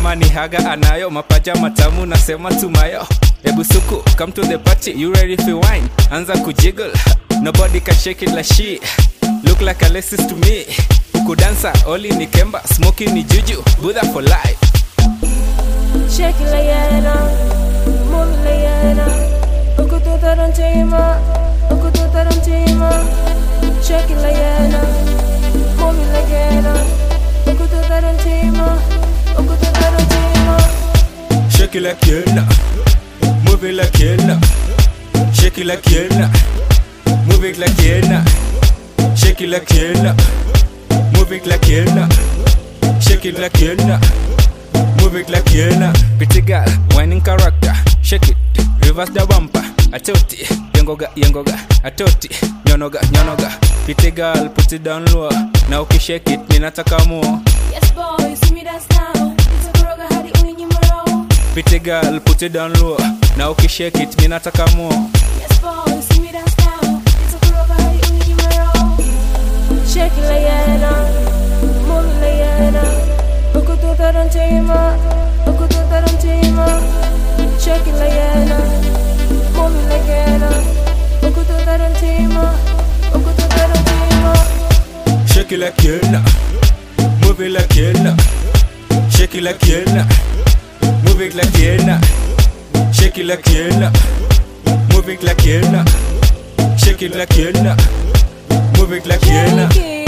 kama ni haga anayo mapaja matamu nasema tumayo. Ebu suku, come to the party, you ready for wine? Anza kujiggle, nobody can shake it like she. Look like Alexis to me. Uku dancer, Oli ni Kemba, Smokey ni Juju, Buddha for life. Shake it like Yana, move it like Yana. Uku tu tarantima, uku tu tarantima. Shake it like Yana, move it like Yana. Uku tu tarantima, uku tu tarantima. Shake it like Yana, move it like Yana. Shake it like Yana, move it like Yana. Shake it like Yana, move it like Yana. Shake it like Yana, move it like Yana. Pretty girl, whining character. Shake it, reverse the bumper. Atoti, yengoga, yengoga. Atoti, nyonoga, nyonoga. Pretty girl, put it down low. Now shake it, ninataka more. Yes boy, see me dance now. It's a kuroga hadi uninyimaro. Pretty girl, put it down low. Now shake it, ninataka more. Yes boy, see me dance now. It's a kuroga hadi uninyimaro. Shake it like Yana, move it like Yana. Uku tu tarantima, uku tu tarantima. Shake it like Yana, move it like Yana. Uku tu tarantima, uku tu tarantima. Shake it like Yana, move it like Yana. Shake it like Yana, move it like Yana. Shake it like Yana, move it like Yana. Shake it like Yana, move it like Yana.